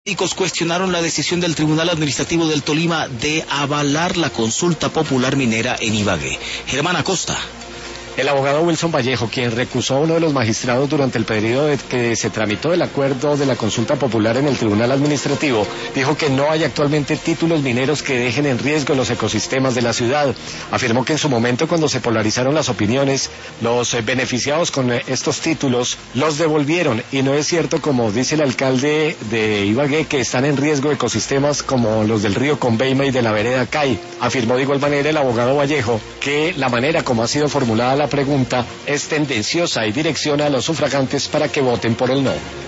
Médicos cuestionaron la decisión del Tribunal Administrativo del Tolima de avalar la consulta popular minera en Ibagué. Germán Acosta. El abogado Wilson Vallejo, quien recusó a uno de los magistrados durante el periodo de que se tramitó el acuerdo de la consulta popular en el Tribunal Administrativo, dijo que no hay actualmente títulos mineros que dejen en riesgo los ecosistemas de la ciudad. Afirmó que en su momento, cuando se polarizaron las opiniones, los beneficiados con estos títulos los devolvieron, y no es cierto, como dice el alcalde de Ibagué, que están en riesgo ecosistemas como los del río Conveima y de la vereda Cay. Afirmó de igual manera el abogado Vallejo que la manera como ha sido formulada la pregunta es tendenciosa y direcciona a los sufragantes para que voten por el no.